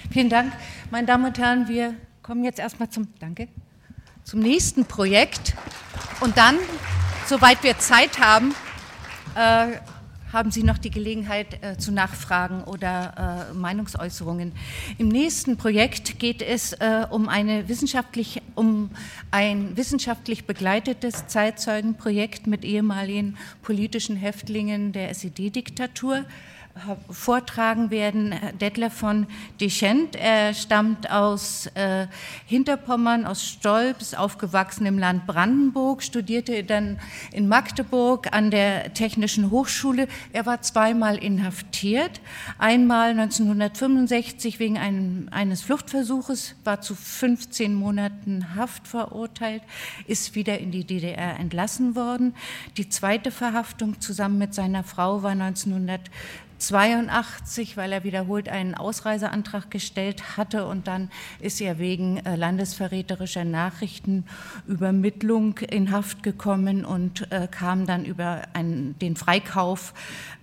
Vielen Dank. Meine Damen und Herren, wir kommen jetzt erstmal zum nächsten Projekt. Und dann, soweit wir Zeit haben, haben Sie noch die Gelegenheit zu Nachfragen oder Meinungsäußerungen. Im nächsten Projekt geht es um ein wissenschaftlich begleitetes Zeitzeugenprojekt mit ehemaligen politischen Häftlingen der SED-Diktatur. Vortragen werden Detlef von Deschendt. Er stammt aus Hinterpommern, aus Stolp, aufgewachsen im Land Brandenburg, studierte dann in Magdeburg an der Technischen Hochschule. Er war zweimal inhaftiert, einmal 1965 wegen eines Fluchtversuches, war zu 15 Monaten Haft verurteilt, ist wieder in die DDR entlassen worden. Die zweite Verhaftung zusammen mit seiner Frau war 1982, weil er wiederholt einen Ausreiseantrag gestellt hatte, und dann ist er wegen landesverräterischer Nachrichtenübermittlung in Haft gekommen und kam dann über den Freikauf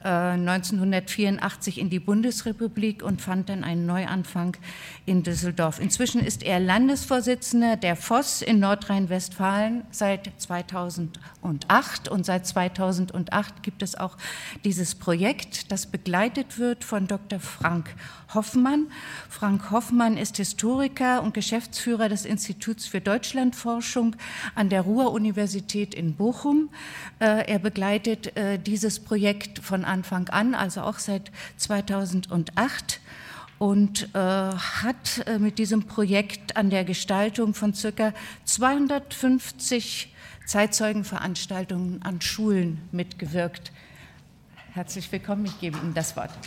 1984 in die Bundesrepublik und fand dann einen Neuanfang in Düsseldorf. Inzwischen ist er Landesvorsitzender der FOS in Nordrhein-Westfalen seit 2008, und seit 2008 gibt es auch dieses Projekt, das begleitet wird von Dr. Frank Hoffmann. Frank Hoffmann ist Historiker und Geschäftsführer des Instituts für Deutschlandforschung an der Ruhr-Universität in Bochum. Er begleitet dieses Projekt von Anfang an, also auch seit 2008. Und hat mit diesem Projekt an der Gestaltung von ca. 250 Zeitzeugenveranstaltungen an Schulen mitgewirkt. Herzlich willkommen, ich gebe Ihnen das Wort.